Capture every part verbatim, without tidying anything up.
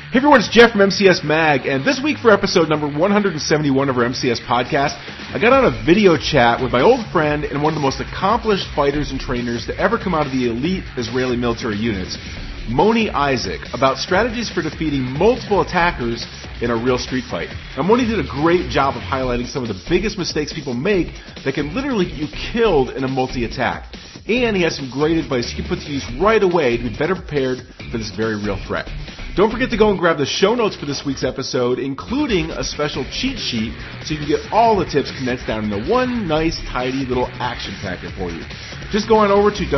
Hey everyone, it's Jeff from M C S Mag, and this week for episode number one hundred seventy-one of our M C S podcast, I got on a video chat with my old friend and one of the most accomplished fighters and trainers to ever come out of the elite Israeli military units, Moni Isaac, about strategies for defeating multiple attackers in a real street fight. Now, Moni did a great job of highlighting some of the biggest mistakes people make that can literally get you killed in a multi-attack. And he has some great advice you can put to use right away to be better prepared for this very real threat. Don't forget to go and grab the show notes for this week's episode, including a special cheat sheet so you can get all the tips condensed down into one nice, tidy little action packet for you. Just go on over to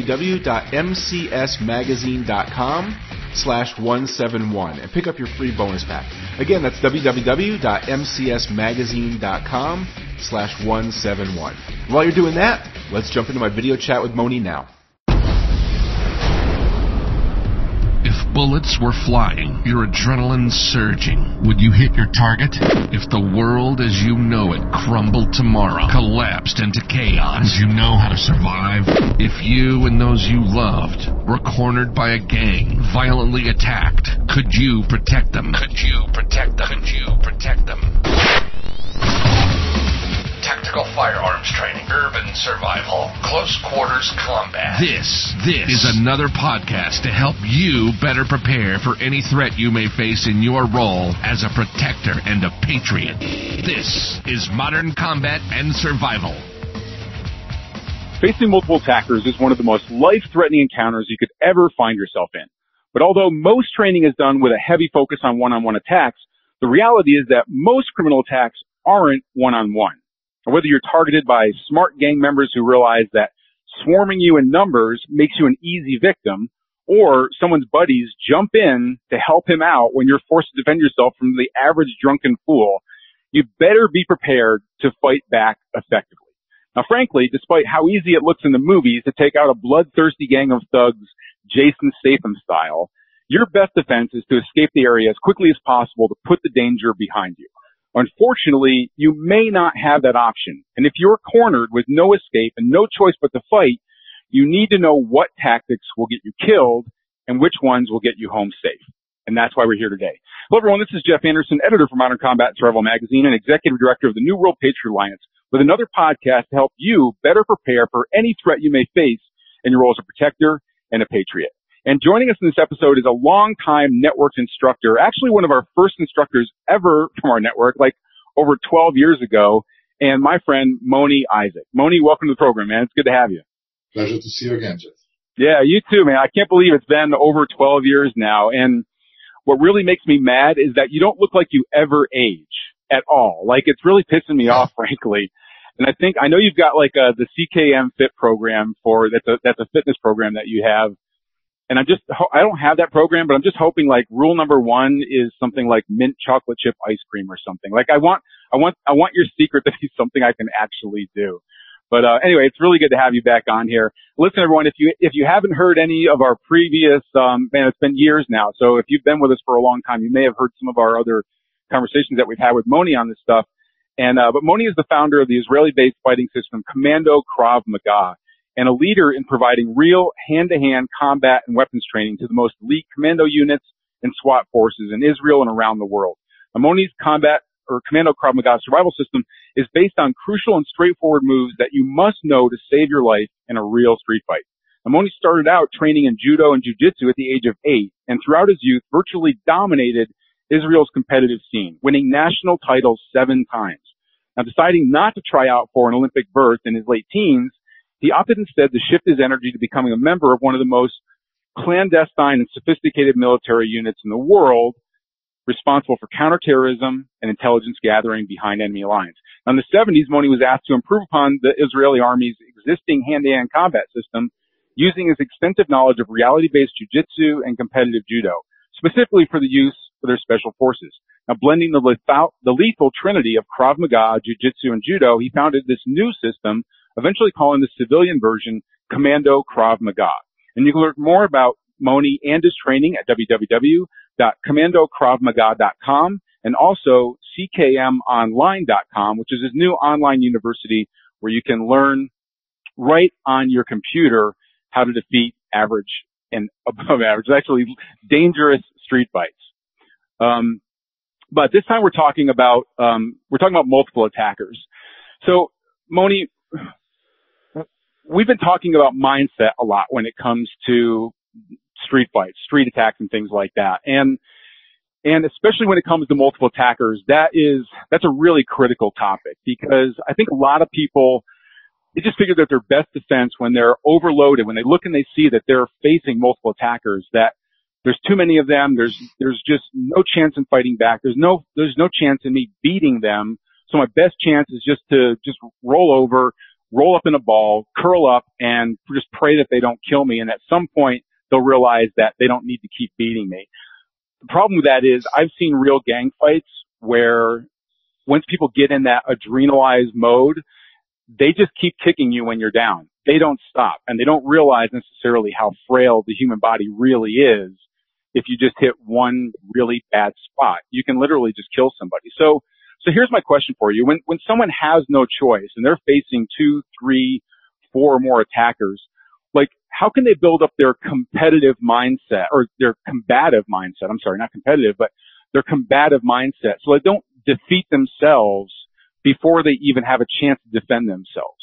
www.mcsmagazine.com slash 171 and pick up your free bonus pack. Again, that's www.mcsmagazine.com slash 171. While you're doing that, let's jump into my video chat with Moni now. If bullets were flying, your adrenaline surging, would you hit your target? If the world as you know it crumbled tomorrow, collapsed into chaos, would you know how to survive? If you and those you loved were cornered by a gang, violently attacked, could you protect them? Could you protect them? Could you protect them? Tactical firearms training, urban survival, close quarters combat. This, this is another podcast to help you better prepare for any threat you may face in your role as a protector and a patriot. This is Modern Combat and Survival. Facing multiple attackers is one of the most life-threatening encounters you could ever find yourself in. But although most training is done with a heavy focus on one-on-one attacks, the reality is that most criminal attacks aren't one-on-one. Whether you're targeted by smart gang members who realize that swarming you in numbers makes you an easy victim, or someone's buddies jump in to help him out when you're forced to defend yourself from the average drunken fool, you better be prepared to fight back effectively. Now, frankly, despite how easy it looks in the movies to take out a bloodthirsty gang of thugs, Jason Statham style, your best defense is to escape the area as quickly as possible to put the danger behind you. Unfortunately, you may not have that option. And if you're cornered with no escape and no choice but to fight, you need to know what tactics will get you killed and which ones will get you home safe. And that's why we're here today. Hello, everyone. This is Jeff Anderson, editor for Modern Combat and Survival Magazine and executive director of the New World Patriot Alliance, with another podcast to help you better prepare for any threat you may face in your role as a protector and a patriot. And joining us in this episode is a longtime networked instructor, actually one of our first instructors ever from our network, like over twelve years ago, and my friend Moni Isaac. Moni, welcome to the program, man. It's good to have you. Pleasure to see you again, Jeff. Yeah, you too, man. I can't believe it's been over twelve years now. And what really makes me mad is that you don't look like you ever age at all. Like, it's really pissing me off, frankly. And I think, I know you've got like a, the C K M Fit program for, that's a, that's a fitness program that you have. And I'm just, I don't have that program, but I'm just hoping like rule number one is something like mint chocolate chip ice cream or something. Like I want, I want, I want your secret to be something I can actually do. But, uh, anyway, it's really good to have you back on here. Listen, everyone, if you, if you haven't heard any of our previous, um, man, it's been years now. So if you've been with us for a long time, you may have heard some of our other conversations that we've had with Moni on this stuff. And, uh, but Moni is the founder of the Israeli-based fighting system, Commando Krav Maga, and a leader in providing real hand-to-hand combat and weapons training to the most elite commando units and SWAT forces in Israel and around the world. Now, Moni's combat or Commando Krav Maga survival system is based on crucial and straightforward moves that you must know to save your life in a real street fight. Now, Moni started out training in judo and jiu-jitsu at the age of eight, and throughout his youth virtually dominated Israel's competitive scene, winning national titles seven times. Now, deciding not to try out for an Olympic berth in his late teens, he opted instead to shift his energy to becoming a member of one of the most clandestine and sophisticated military units in the world, responsible for counterterrorism and intelligence gathering behind enemy lines. Now, in the seventies, Moni was asked to improve upon the Israeli Army's existing hand-to-hand combat system using his extensive knowledge of reality-based jiu-jitsu and competitive judo, specifically for the use for their special forces. Now, blending the lethal, the lethal trinity of Krav Maga, jiu-jitsu, and judo, he founded this new system, eventually calling the civilian version Commando Krav Maga. And you can learn more about Moni and his training at w w w dot commando krav maga dot com and also c k m online dot com, which is his new online university where you can learn right on your computer how to defeat average and above average, actually dangerous street fights. Um, but this time we're talking about, um, we're talking about multiple attackers. So, Moni, we've been talking about mindset a lot when it comes to street fights, street attacks and things like that. And, and especially when it comes to multiple attackers, that is, that's a really critical topic because I think a lot of people, they just figure that their best defense when they're overloaded, when they look and they see that they're facing multiple attackers, that there's too many of them, there's, there's just no chance in fighting back. There's no, there's no chance in me beating them. So my best chance is just to just roll over, roll up in a ball, curl up, and just pray that they don't kill me. And at some point, they'll realize that they don't need to keep beating me. The problem with that is I've seen real gang fights where once people get in that adrenalized mode, they just keep kicking you when you're down. They don't stop, and they don't realize necessarily how frail the human body really is. If you just hit one really bad spot, you can literally just kill somebody. So, so here's my question for you. When, when someone has no choice and they're facing two, three, four or more attackers, like how can they build up their competitive mindset or their combative mindset? I'm sorry, not competitive, but their combative mindset so they don't defeat themselves before they even have a chance to defend themselves?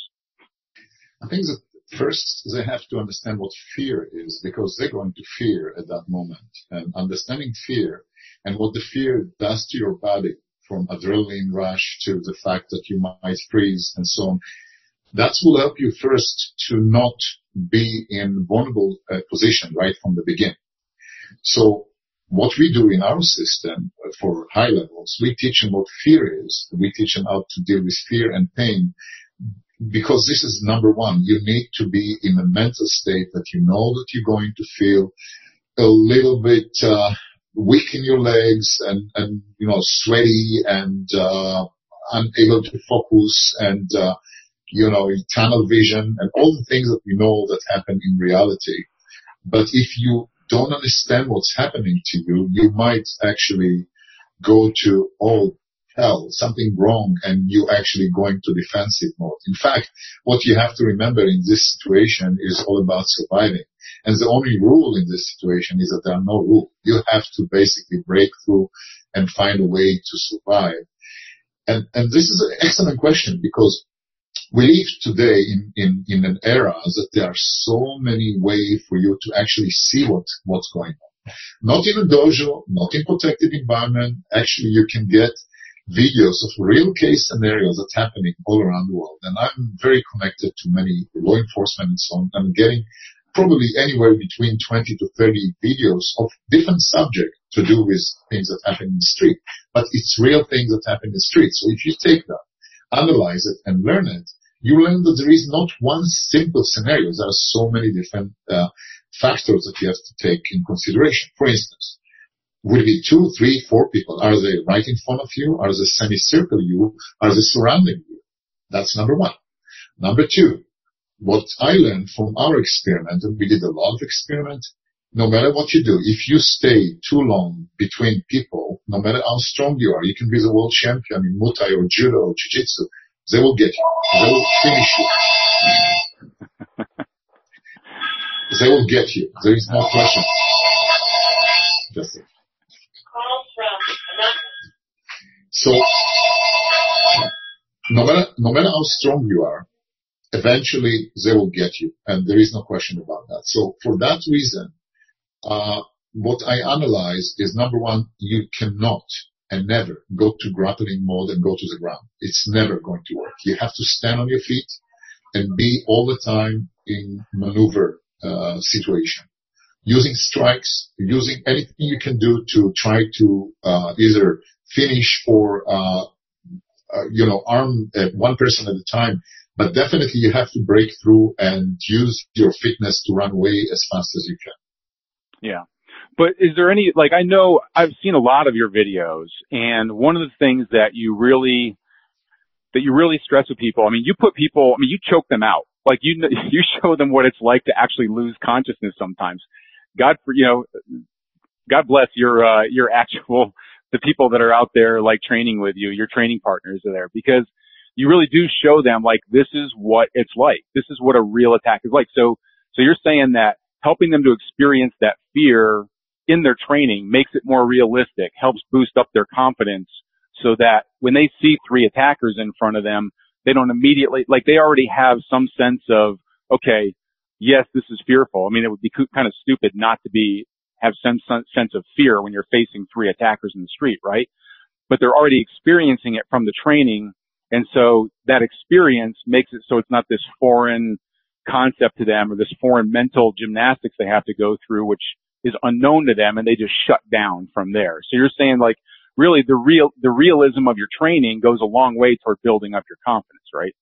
I think that first they have to understand what fear is because they're going to fear at that moment. And understanding fear and what the fear does to your body, from adrenaline rush to the fact that you might freeze and so on, that will help you first to not be in vulnerable uh, position right from the beginning. So what we do in our system uh, for high levels, we teach them what fear is. We teach them how to deal with fear and pain because this is number one. You need to be in a mental state that you know that you're going to feel a little bit uh, weak in your legs and, and, you know, sweaty and uh, unable to focus and, uh, you know, tunnel vision and all the things that we know that happen in reality. But if you don't understand what's happening to you, you might actually go to, oh, hell, something wrong, and you actually going to defensive mode. In fact, what you have to remember in this situation is all about surviving. And the only rule in this situation is that there are no rules. You have to basically break through and find a way to survive. And, and this is an excellent question because we live today in, in, in an era that there are so many ways for you to actually see what, what's going on. Not in a dojo, not in protected environment. Actually, you can get videos of real case scenarios that's happening all around the world. And I'm very connected to many law enforcement and so on. I'm getting probably anywhere between twenty to thirty videos of different subjects to do with things that happen in the street. But it's real things that happen in the street. So if you take that, analyze it, and learn it, you learn that there is not one simple scenario. There are so many different uh, factors that you have to take in consideration. For instance, would it be two, three, four people? Are they right in front of you? Are they semicircle you? Are they surrounding you? That's number one. Number two, what I learned from our experiment, and we did a lot of experiment, no matter what you do, if you stay too long between people, no matter how strong you are, you can be the world champion in Muay Thai or Judo or Jiu-Jitsu, they will get you. They will finish you. They will get you. There is no question. Just it. So, no matter, no matter how strong you are, eventually they will get you, and there is no question about that. So for that reason, uh, what I analyze is number one, you cannot and never go to grappling mode and go to the ground. It's never going to work. You have to stand on your feet and be all the time in maneuver, uh, situation. Using strikes, using anything you can do to try to, uh, either finish or, uh, uh you know, arm uh, one person at a time. But definitely you have to break through and use your fitness to run away as fast as you can. Yeah. But is there any, like, I know I've seen a lot of your videos, and one of the things that you really, that you really stress with people, I mean, you put people, I mean, you choke them out. Like, you, you show them what it's like to actually lose consciousness sometimes. God, for, you know, God bless your, uh, your actual, the people that are out there, like, training with you, your training partners are there, because you really do show them, like, this is what it's like. This is what a real attack is like. So, so you're saying that helping them to experience that fear in their training makes it more realistic, helps boost up their confidence so that when they see three attackers in front of them, they don't immediately, like they already have some sense of, okay, yes, this is fearful. I mean, it would be kind of stupid not to be, have some sense of fear when you're facing three attackers in the street, right? But they're already experiencing it from the training. And so that experience makes it so it's not this foreign concept to them or this foreign mental gymnastics they have to go through, which is unknown to them, and they just shut down from there. So you're saying like really the real, the realism of your training goes a long way toward building up your confidence, right?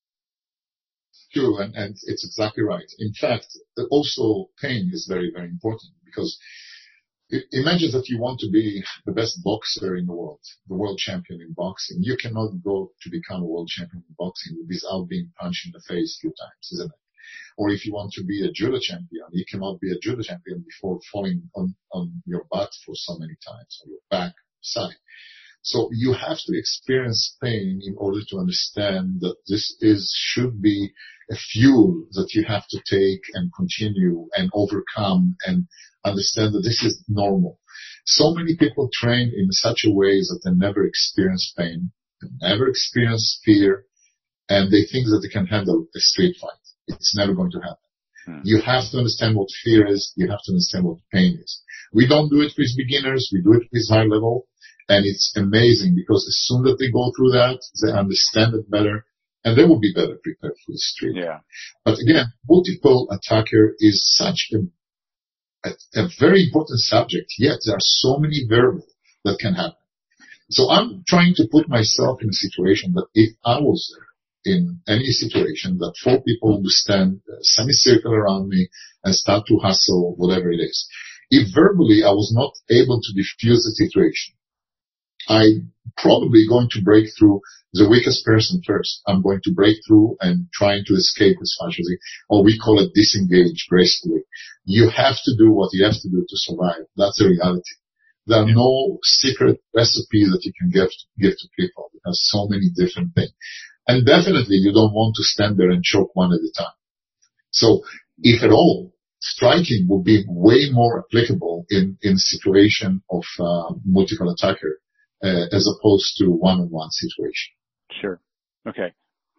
True, and, and it's exactly right. In fact, also pain is very, very important because imagine that you want to be the best boxer in the world, the world champion in boxing. You cannot go to become a world champion in boxing without being punched in the face a few times, isn't it? Or if you want to be a judo champion, you cannot be a judo champion before falling on, on your butt for so many times, on your back, side. So you have to experience pain in order to understand that this is, should be a fuel that you have to take and continue and overcome and understand that this is normal. So many people train in such a way that they never experience pain, they never experience fear, and they think that they can handle a street fight. It's never going to happen. Hmm. You have to understand what fear is. You have to understand what pain is. We don't do it with beginners. We do it with high level. And it's amazing because as soon as they go through that, they understand it better and they will be better prepared for the street. Yeah. But again, multiple attacker is such a, a, a very important subject, yet there are so many variables that can happen. So I'm trying to put myself in a situation that if I was there, in any situation that four people would stand a semicircle around me and start to hustle, whatever it is. If verbally I was not able to diffuse the situation, I'm probably going to break through the weakest person first. I'm going to break through and trying to escape as fast as I, or we call it disengage gracefully. You have to do what you have to do to survive. That's the reality. There are no secret recipes that you can give, give to people. There are so many different things. And definitely you don't want to stand there and choke one at a time. So if at all, striking would be way more applicable in, in situation of uh, multiple attacker uh, as opposed to one-on-one situation. Sure. Okay.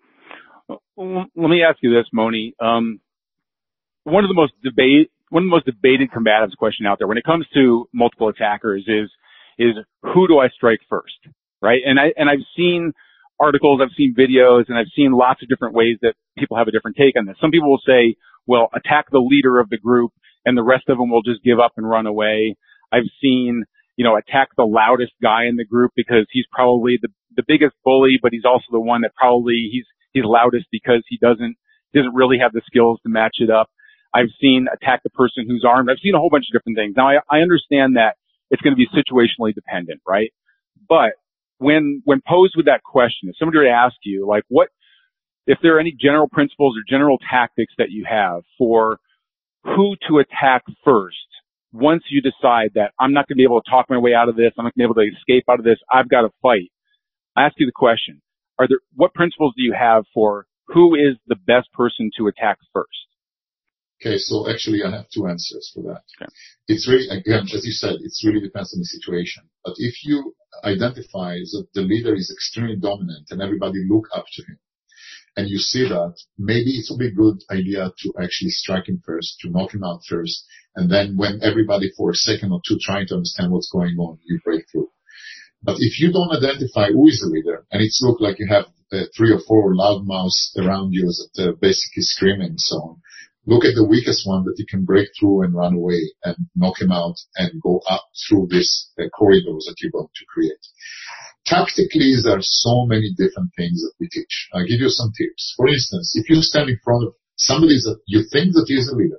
Well, let me ask you this, Moni. Um, one of the most debate, one of the most debated combatives question out there when it comes to multiple attackers is, is who do I strike first? Right? And I, and I've seen articles, I've seen videos, and I've seen lots of different ways that people have a different take on this. Some people will say, well, attack the leader of the group and the rest of them will just give up and run away. I've seen, you know, attack the loudest guy in the group because he's probably the, the biggest bully, but he's also the one that probably he's, he's loudest because he doesn't, doesn't really have the skills to match it up. I've seen attack the person who's armed. I've seen a whole bunch of different things. Now I, I understand that it's going to be situationally dependent, right? But when, when posed with that question, if somebody were to ask you, like, what, if there are any general principles or general tactics that you have for who to attack first, once you decide that I'm not going to be able to talk my way out of this, I'm not going to be able to escape out of this, I've got to fight. I ask you the question, are there, what principles do you have for who is the best person to attack first? Okay, so actually I have two answers for that. Okay. It's really, again, as you said, it really depends on the situation. But if you identify that the leader is extremely dominant and everybody look up to him, and you see that, maybe it will be a good idea to actually strike him first, to knock him out first, and then when everybody for a second or two trying to understand what's going on, you break through. But if you don't identify who is the leader, and it's look like you have uh, three or four loudmouths around you that are basically screaming and so on, look at the weakest one that you can break through and run away and knock him out and go up through this uh, corridors that you're going to create. Tactically, there are so many different things that we teach. I'll give you some tips. For instance, if you stand in front of somebody that you think that is a leader,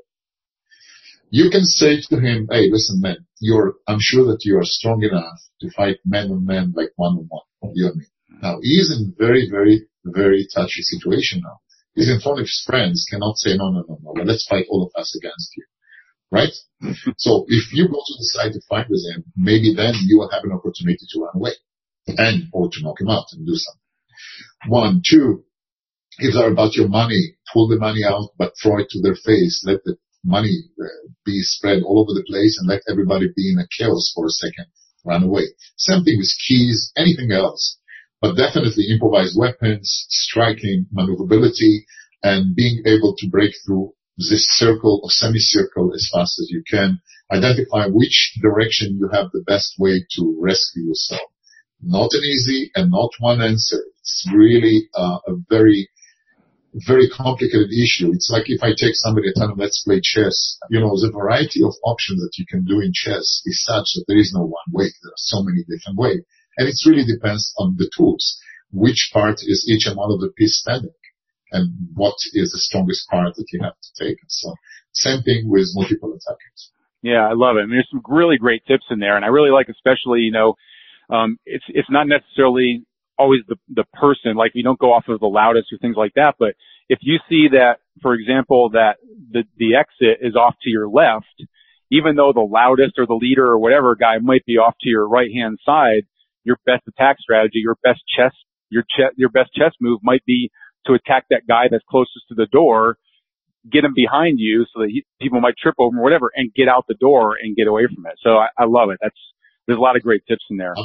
you can say to him, hey, listen, man, you're, I'm sure that you are strong enough to fight man on man, like one on one, you and me. Now, he is in very, very, very touchy situation now. He's in front of his friends, cannot say, no, no, no, no, but let's fight all of us against you. Right? So if you go to decide to fight with him, maybe then you will have an opportunity to run away and or to knock him out and do something. One, two, if they're about your money, pull the money out, but throw it to their face. Let the money uh, be spread all over the place and let everybody be in a chaos for a second, run away. Same thing with keys, anything else. But definitely improvised weapons, striking, maneuverability, and being able to break through this circle or semicircle as fast as you can. Identify which direction you have the best way to rescue yourself. Not an easy and not one answer. It's really uh, a very, very complicated issue. It's like if I take somebody and tell them, let's play chess. You know, the variety of options that you can do in chess is such that there is no one way. There are so many different ways. And it really depends on the tools. Which part is each and one of the piece standing? And what is the strongest part that you have to take? So same thing with multiple attackers. Yeah, I love it. I mean, there's some really great tips in there. And I really like especially, you know, um, it's, it's not necessarily always the, the person, like you don't go off of the loudest or things like that. But if you see that, for example, that the, the exit is off to your left, even though the loudest or the leader or whatever guy might be off to your right hand side, your best attack strategy, your best chess, your chess, your best chess move might be to attack that guy that's closest to the door, get him behind you so that he, people might trip over him or whatever, and get out the door and get away from it. So I, I love it. That's, there's a lot of great tips in there.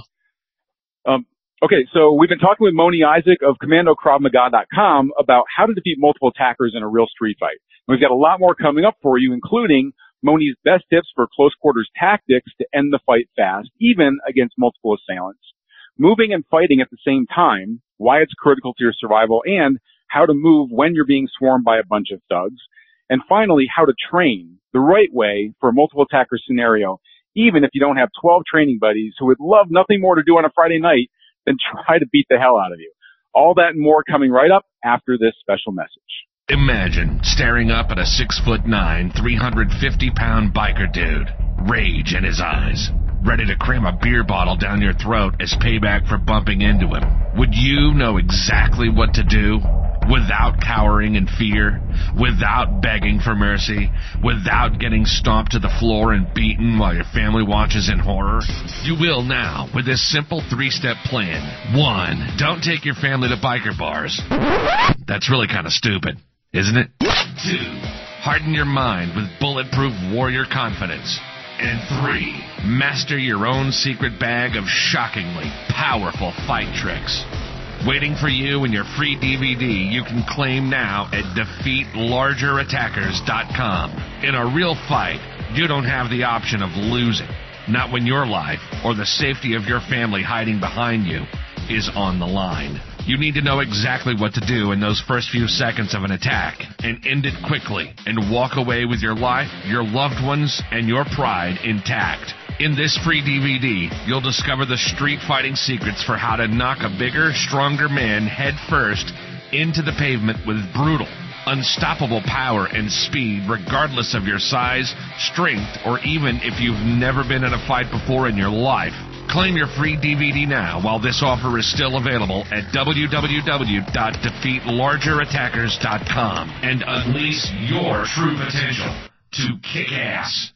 Um, okay. So we've been talking with Moni Isaac of Commando Krav Maga dot com about how to defeat multiple attackers in a real street fight. And we've got a lot more coming up for you, including Moni's best tips for close quarters tactics to end the fight fast, even against multiple assailants, moving and fighting at the same time, why it's critical to your survival, and how to move when you're being swarmed by a bunch of thugs. And finally, how to train the right way for a multiple attacker scenario, even if you don't have twelve training buddies who would love nothing more to do on a Friday night than try to beat the hell out of you. All that and more coming right up after this special message. Imagine staring up at a six foot nine, three hundred fifty pound biker dude, rage in his eyes, ready to cram a beer bottle down your throat as payback for bumping into him. Would you know exactly what to do? Without cowering in fear, without begging for mercy, without getting stomped to the floor and beaten while your family watches in horror? You will now with this simple three-step plan. One, don't take your family to biker bars. That's really kind of stupid, isn't it? Two, harden your mind with bulletproof warrior confidence. And three, master your own secret bag of shockingly powerful fight tricks. Waiting for you in your free D V D you can claim now at defeat larger attackers dot com. In a real fight, you don't have the option of losing. Not when your life or the safety of your family hiding behind you is on the line. You need to know exactly what to do in those first few seconds of an attack and end it quickly and walk away with your life, your loved ones, and your pride intact. In this free D V D, you'll discover the street fighting secrets for how to knock a bigger, stronger man head first into the pavement with brutal, unstoppable power and speed regardless of your size, strength, or even if you've never been in a fight before in your life. Claim your free D V D now while this offer is still available at w w w dot defeat larger attackers dot com and unleash your true potential to kick ass.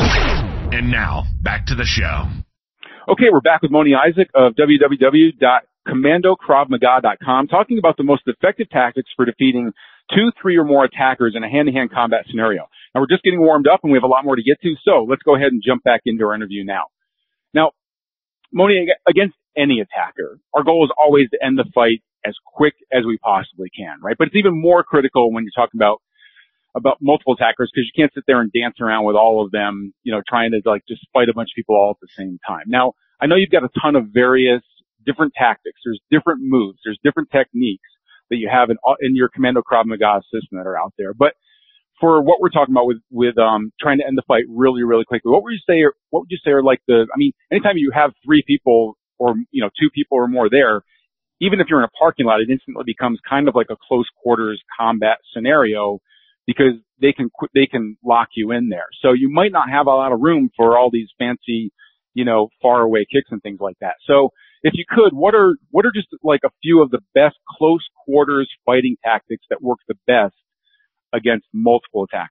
And now, back to the show. Okay, we're back with Moni Isaac of w w w dot commando krav maga dot com talking about the most effective tactics for defeating two, three, or more attackers in a hand-to-hand combat scenario. Now, we're just getting warmed up, and we have a lot more to get to, so let's go ahead and jump back into our interview now. Now, Moni, against any attacker, our goal is always to end the fight as quick as we possibly can, right? But it's even more critical when you're talking about about multiple attackers because you can't sit there and dance around with all of them, you know, trying to like just fight a bunch of people all at the same time. Now, I know you've got a ton of various different tactics. There's different moves. There's different techniques that you have in, in your Commando Krav Maga system that are out there. But for what we're talking about with, with, um, trying to end the fight really, really quickly, what would you say, are, what would you say are like the, I mean, anytime you have three people or, you know, two people or more there, even if you're in a parking lot, it instantly becomes kind of like a close quarters combat scenario because they can, they can lock you in there. So you might not have a lot of room for all these fancy, you know, far away kicks and things like that. So if you could, what are, what are just like a few of the best close quarters fighting tactics that work the best against multiple attackers?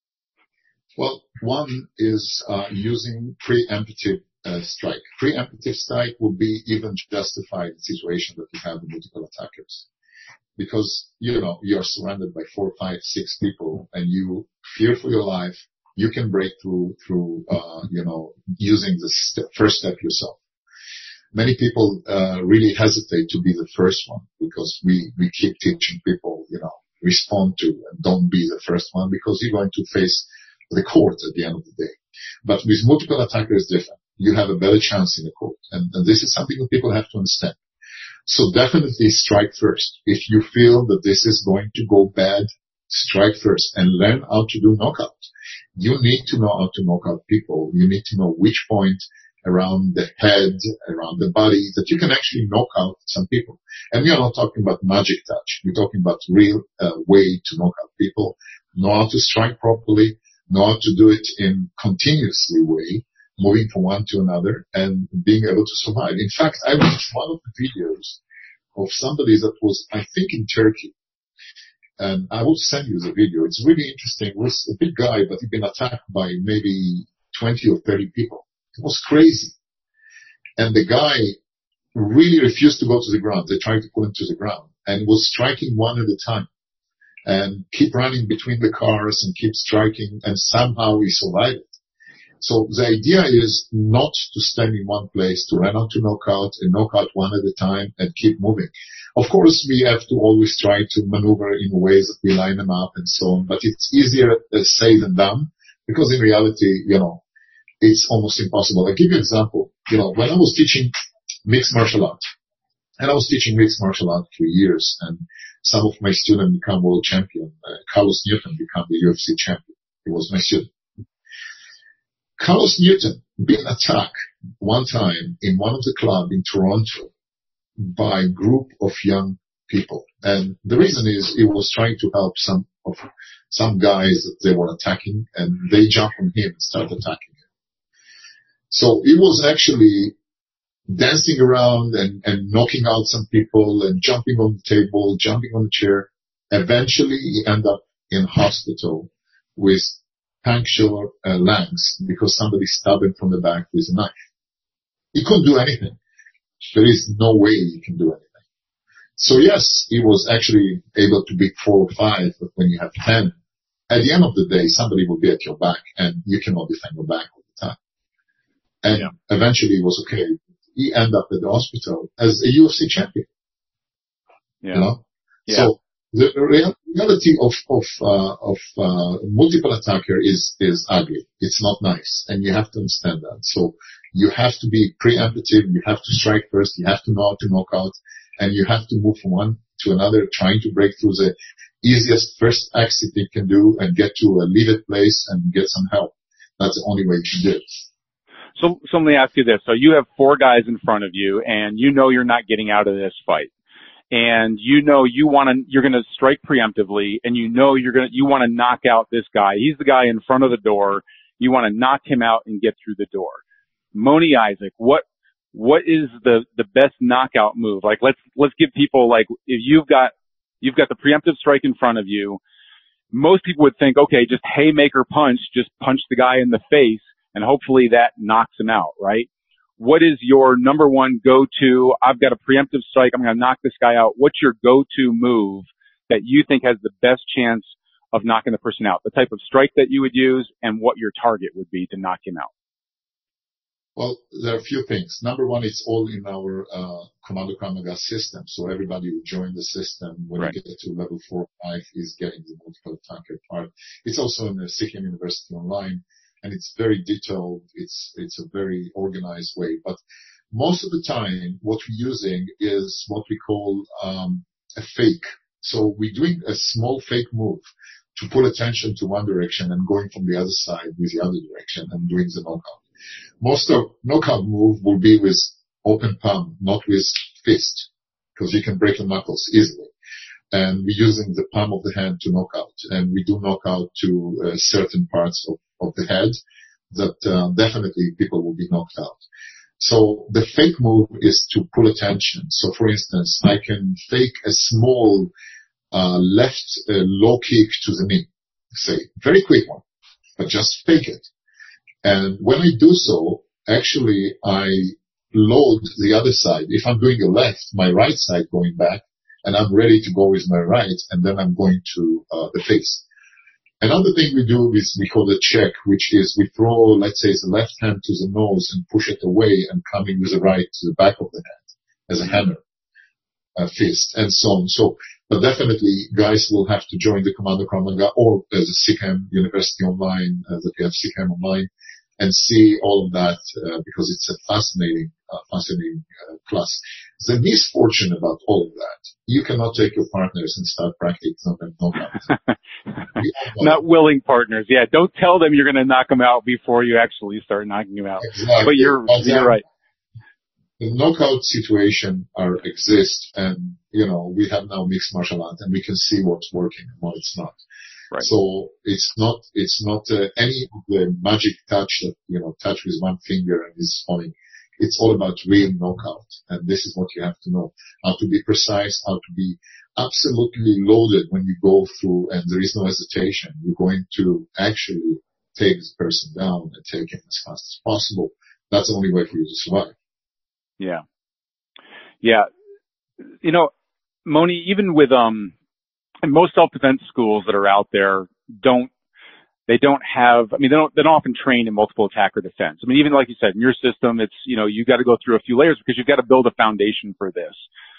Well, one is uh, using preemptive uh, strike. Preemptive strike would be even justified in situation that you have multiple attackers. Because, you know, you're surrounded by four, five, six people and you fear for your life you can break through, through, uh, you know, using the st- first step yourself. Many people, uh, really hesitate to be the first one because we, we keep teaching people, you know, respond to and don't be the first one because you're going to face the court at the end of the day. But with multiple attackers, it's different. You have a better chance in the court. And, and this is something that people have to understand. So definitely strike first. If you feel that this is going to go bad, strike first and learn how to do knockout. You need to know how to knock out people. You need to know which point around the head, around the body, that you can actually knock out some people. And we are not talking about magic touch. We're talking about real uh, way to knock out people, know how to strike properly, know how to do it in continuously way, moving from one to another and being able to survive. In fact, I watched one of the videos of somebody that was, I think, in Turkey. And I will send you the video. It's really interesting. It was a big guy, but he'd been attacked by maybe twenty or thirty people. It was crazy. And the guy really refused to go to the ground. They tried to pull him to the ground and was striking one at a time and keep running between the cars and keep striking, and somehow he survived it. So the idea is not to stand in one place, to run out to knockout and knock out one at a time and keep moving. Of course, we have to always try to maneuver in ways that we line them up and so on, but it's easier uh, said than done because in reality, you know, it's almost impossible. I'll give you an example. You know, when I was teaching mixed martial arts, and I was teaching mixed martial arts for years, and some of my students become world champion. Uh, Carlos Newton became the U F C champion. He was my student. Carlos Newton been attacked one time in one of the clubs in Toronto by a group of young people. And the reason is he was trying to help some of some guys that they were attacking, and they jumped on him and started attacking him. So he was actually dancing around and, and knocking out some people and jumping on the table, jumping on the chair. Eventually he ended up in hospital with punctured uh, lungs because somebody stabbed him from the back with a knife. He couldn't do anything. There is no way he can do anything. So yes, he was actually able to beat four or five, but when you have ten, at the end of the day, somebody will be at your back and you cannot defend your back all the time. And yeah. Eventually it was okay. He ended up at the hospital as a U F C champion. Yeah. You know? Yeah. So the real, reality of, of, uh, of, uh, multiple attacker is, is ugly. It's not nice. And you have to understand that. So you have to be preemptive. You have to strike first. You have to know how to knock out, and you have to move from one to another, trying to break through the easiest first exit you can do and get to a leave-it place and get some help. That's the only way you can do it. So, so let me ask you this. So you have four guys in front of you, and you know you're not getting out of this fight. And you know you want to, you're going to strike preemptively, and you know you're going to, you want to knock out this guy. He's the guy in front of the door. You want to knock him out and get through the door. Moni Isaac, what, what is the, the best knockout move? Like, let's, let's give people, like, if you've got, you've got the preemptive strike in front of you, most people would think, okay, just haymaker punch, just punch the guy in the face, and hopefully that knocks him out, right? What is your number one go-to? I've got a preemptive strike. I'm going to knock this guy out. What's your go-to move that you think has the best chance of knocking the person out? The type of strike that you would use and what your target would be to knock him out. Well, there are a few things. Number one, it's all in our uh, Commando Krav Maga system. So everybody who joined the system when right. you get to level four or five is getting the multiple attacker part. It's also in the Sikkim University online. And it's very detailed. It's, it's a very organized way. But most of the time, what we're using is what we call, um, a fake. So we're doing a small fake move to pull attention to one direction and going from the other side with the other direction and doing the knockout. Most of knockout move will be with open palm, not with fist, because you can break your knuckles easily. And we're using the palm of the hand to knock out. And we do knock out to uh, certain parts of of the head that uh, definitely people will be knocked out. So the fake move is to pull attention. So for instance, I can fake a small uh, left uh, low kick to the knee, say, very quick one, but just fake it. And when I do so, actually I load the other side. If I'm doing a left, my right side going back, and I'm ready to go with my right, and then I'm going to uh, the face. Another thing we do is we call the check, which is we throw, let's say, the left hand to the nose and push it away and coming with the right to the back of the hand as a hammer, a fist, and so on. So, but definitely guys will have to join the Commando Krav Maga or as a S I C A M University online, uh, that we have S I C A M online, and see all of that, uh, because it's a fascinating, uh, fascinating uh, class. The misfortune about all of that, you cannot take your partners and start practicing them knockout. Not willing partners. Yeah, don't tell them you're going to knock them out before you actually start knocking them out. Exactly. But you're, but, you're um, right. The knockout situation are exist, and you know we have now mixed martial arts, and we can see what's working and what it's not. Right. So it's not it's not uh, any of the magic touch that you know touch with one finger and is falling. It's all about real knockout, and this is what you have to know: how to be precise, how to be absolutely loaded when you go through, and there is no hesitation. You're going to actually take this person down and take him as fast as possible. That's the only way for you to survive. Yeah. Yeah. You know, Moni, even with, um, most self-defense schools that are out there don't, they don't have, I mean, they don't, they don't often train in multiple attacker defense. I mean, even like you said, in your system, it's, you know, you got to go through a few layers because you've got to build a foundation for this.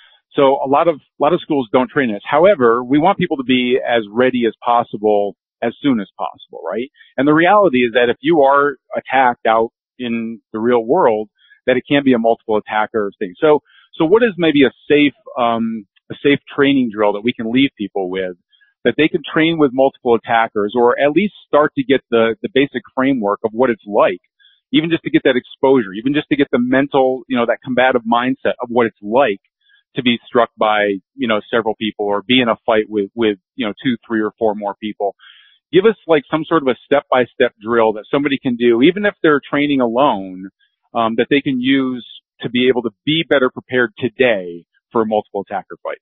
So a lot of, a lot of schools don't train this. However, we want people to be as ready as possible as soon as possible, right? And the reality is that if you are attacked out in the real world, that it can be a multiple attacker thing. So, so what is maybe a safe, um, a safe training drill that we can leave people with that they can train with multiple attackers, or at least start to get the, the basic framework of what it's like, even just to get that exposure, even just to get the mental, you know, that combative mindset of what it's like to be struck by, you know, several people or be in a fight with, with, you know, two, three or four more people. Give us like some sort of a step-by-step drill that somebody can do, even if they're training alone, um, that they can use to be able to be better prepared today for a multiple attacker fight.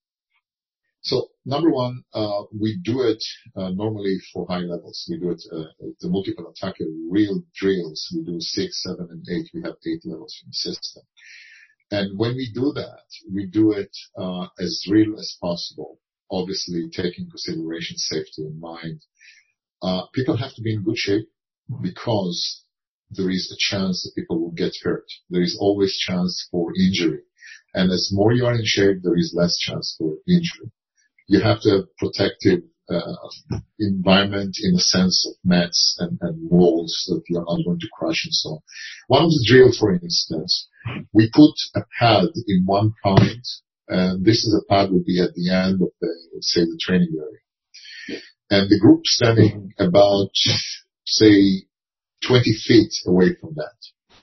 So number one, uh, we do it uh, normally for high levels. We do it uh, the multiple attacker real drills. We do six, seven, and eight. We have eight levels in the system. And when we do that, we do it uh, as real as possible. Obviously, taking consideration safety in mind. Uh, people have to be in good shape because there is a chance that people will get hurt. There is always chance for injury. And as more you are in shape, there is less chance for injury. You have to have protective uh, environment in the sense of mats and, and walls that you're not going to crush and so on. One of the drills, for instance, we put a pad in one point, and this is a pad would be at the end of the, let's say, the training area. And the group standing about, say, twenty feet away from that.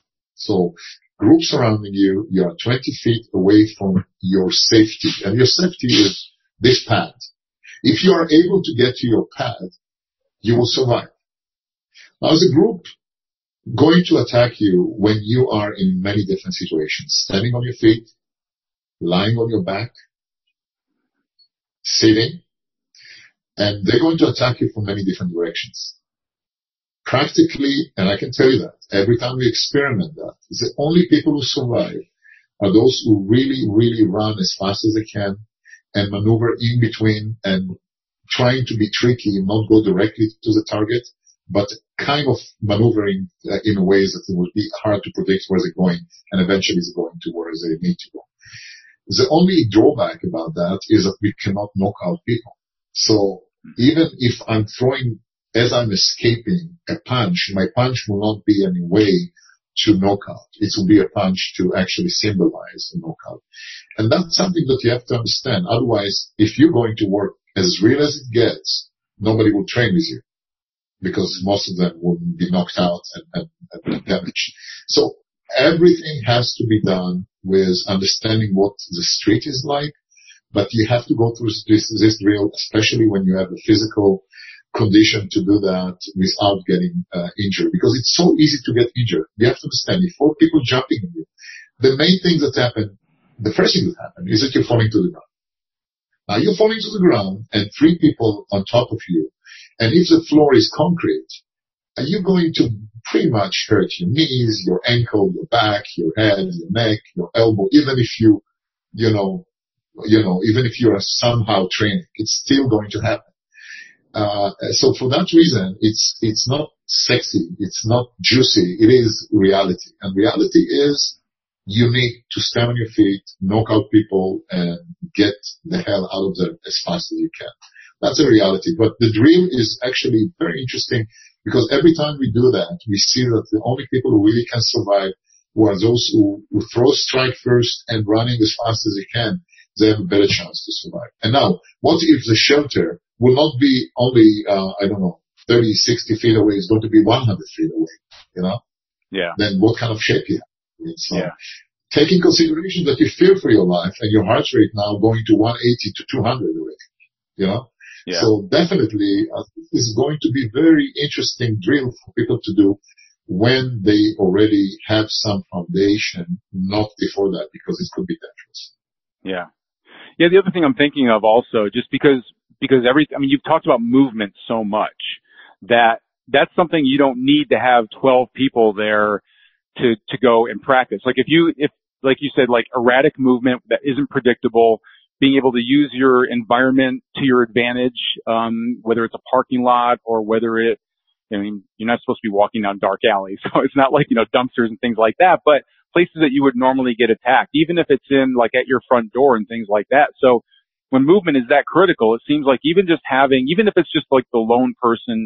So group surrounding you, you are twenty feet away from your safety. And your safety is this pad. If you are able to get to your pad, you will survive. Now, as a group going to attack you when you are in many different situations, standing on your feet, lying on your back, sitting, and they're going to attack you from many different directions. Practically, and I can tell you that, every time we experiment that, the only people who survive are those who really, really run as fast as they can and maneuver in between and trying to be tricky and not go directly to the target, but kind of maneuvering uh, in ways that it would be hard to predict where they're going and eventually they're going to where they need to go. The only drawback about that is that we cannot knock out people. So even if I'm throwing, as I'm escaping a punch, my punch will not be any way to knock out. It will be a punch to actually symbolize a knockout. And that's something that you have to understand. Otherwise, if you're going to work as real as it gets, nobody will train with you because most of them will be knocked out and, and, and damaged. So everything has to be done with understanding what the street is like, but you have to go through this, this drill, especially when you have a physical condition to do that without getting uh, injured, because it's so easy to get injured. You have to understand, if four people jumping on you, the main thing that happen, the first thing that happen is that you're falling to the ground. Now you're falling to the ground and three people on top of you, and if the floor is concrete, are you going to pretty much hurt your knees, your ankle, your back, your head, your neck, your elbow, even if you, you know, you know, even if you are somehow training, it's still going to happen. Uh, so for that reason, it's, it's not sexy. It's not juicy. It is reality. And reality is you need to stand on your feet, knock out people, and get the hell out of there as fast as you can. That's a reality. But the drill is actually very interesting because every time we do that, we see that the only people who really can survive who are those who, who throw strike first and running as fast as they can. They have a better chance to survive. And now, what if the shelter will not be only, uh, I don't know, thirty, sixty feet away, it's going to be one hundred feet away, you know? Yeah. Then what kind of shape you have? So, yeah. Take in consideration that you fear for your life and your heart rate now going to one eighty to two hundred already, you know? Yeah. So definitely, uh, this is going to be very interesting drill for people to do when they already have some foundation, not before that, because it could be dangerous. Yeah. Yeah, the other thing I'm thinking of also, just because, because every, I mean, you've talked about movement so much that that's something you don't need to have twelve people there to, to go and practice. Like if you, if, like you said, like erratic movement that isn't predictable, being able to use your environment to your advantage, um, whether it's a parking lot or whether it, I mean, you're not supposed to be walking down dark alleys, so it's not like, you know, dumpsters and things like that, but places that you would normally get attacked, even if it's in like at your front door and things like that. So when movement is that critical, it seems like even just having, even if it's just like the lone person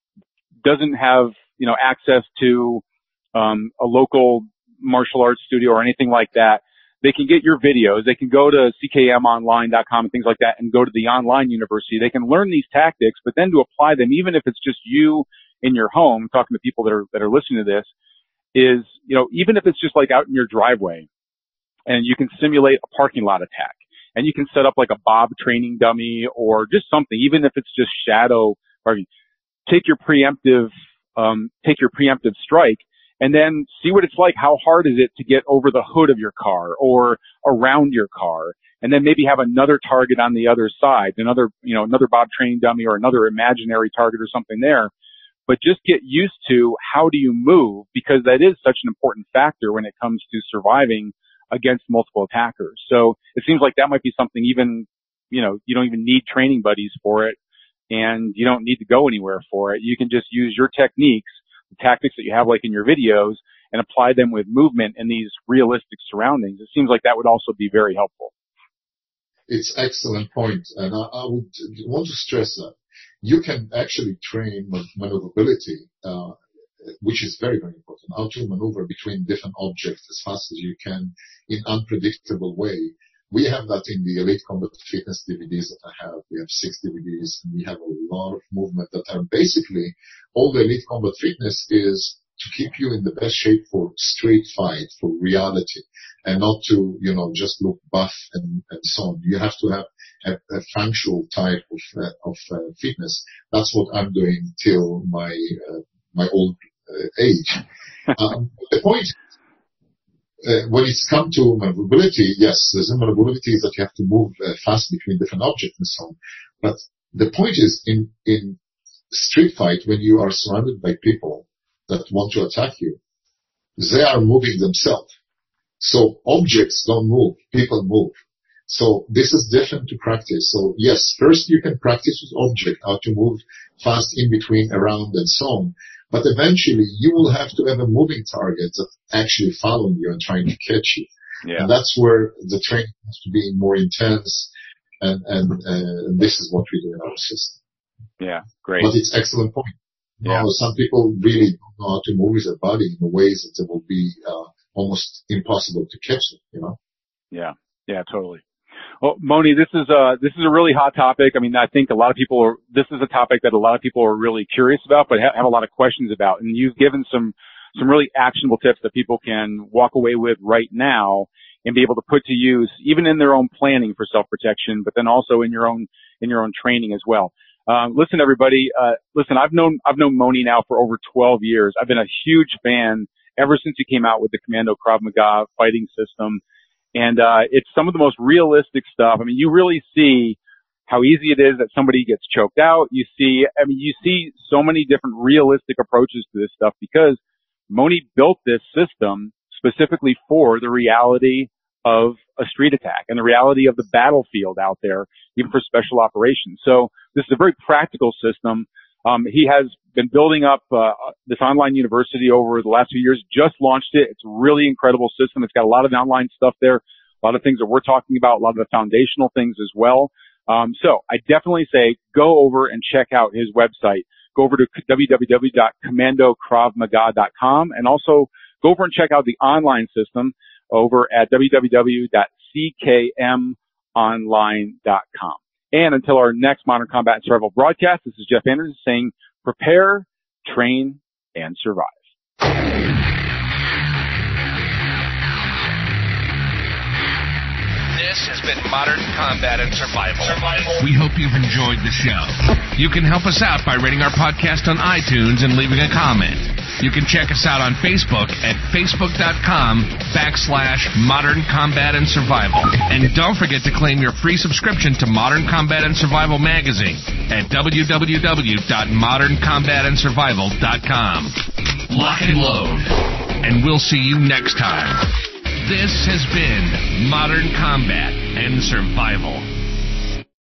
doesn't have, you know, access to, um, a local martial arts studio or anything like that, they can get your videos. They can go to C K M online dot com and things like that and go to the online university. They can learn these tactics, but then to apply them, even if it's just you in your home, talking to people that are, that are listening to this, is, you know, even if it's just like out in your driveway and you can simulate a parking lot attack and you can set up like a Bob training dummy or just something, even if it's just shadow, or take your preemptive, um, take your preemptive strike and then see what it's like. How hard is it to get over the hood of your car or around your car? And then maybe have another target on the other side, another, you know, another Bob training dummy or another imaginary target or something there. But just get used to how do you move, because that is such an important factor when it comes to surviving against multiple attackers. So it seems like that might be something even, you know, you don't even need training buddies for it and you don't need to go anywhere for it. You can just use your techniques, the tactics that you have like in your videos, and apply them with movement in these realistic surroundings. It seems like that would also be very helpful. It's an excellent point, and I, I would want to stress that. You can actually train maneuverability, uh, which is very, very important. How to maneuver between different objects as fast as you can in unpredictable way. We have that in the Elite Combat Fitness D V Ds that I have. We have six D V Ds, and we have a lot of movement that are basically all the Elite Combat Fitness is to keep you in the best shape for street fight, for reality, and not to, you know, just look buff and, and so on. You have to have a, a functional type of, uh, of uh, fitness. That's what I'm doing till my, uh, my old uh, age. Um, the point is, uh, when it's come to maneuverability, yes, there's maneuverability is that you have to move uh, fast between different objects and so on. But the point is, in, in street fight, when you are surrounded by people that want to attack you, they are moving themselves. So objects don't move, people move. So this is different to practice. So yes, first you can practice with object, how to move fast in between, around, and so on. But eventually you will have to have a moving target that actually following you and trying to catch you. Yeah. And that's where the training has to be more intense. And, and, uh, this is what we do in our system. Yeah, great. But it's excellent point. You yeah. know, some people really don't know how to move with their body in ways that it will be, uh, almost impossible to catch it, you know? Yeah. Yeah, totally. Well, Moni, this is a, this is a really hot topic. I mean, I think a lot of people are, this is a topic that a lot of people are really curious about, but have a lot of questions about. And you've given some, some really actionable tips that people can walk away with right now and be able to put to use, even in their own planning for self-protection, but then also in your own, in your own training as well. Um, listen, everybody, uh, listen, I've known, I've known Moni now for over twelve years. I've been a huge fan ever since he came out with the Commando Krav Maga fighting system. And, uh, it's some of the most realistic stuff. I mean, you really see how easy it is that somebody gets choked out. You see, I mean, you see so many different realistic approaches to this stuff because Moni built this system specifically for the reality of a street attack and the reality of the battlefield out there, even for special operations. So this is a very practical system. Um, he has been building up uh, this online university over the last few years, just launched it. It's a really incredible system. It's got a lot of online stuff there, a lot of things that we're talking about, a lot of the foundational things as well. Um, so I definitely say go over and check out his website. Go over to w w w dot commando krav maga dot com and also go over and check out the online system over at w w w dot c k m online dot com. And until our next Modern Combat and Survival broadcast, this is Jeff Anderson saying prepare, train, and survive. This has been Modern Combat and Survival. Survival. We hope you've enjoyed the show. You can help us out by rating our podcast on iTunes and leaving a comment. You can check us out on Facebook at facebook.com backslash Modern Combat and Survival. And don't forget to claim your free subscription to Modern Combat and Survival magazine at w w w dot modern combat and survival dot com. Lock and load. And we'll see you next time. This has been Modern Combat and Survival.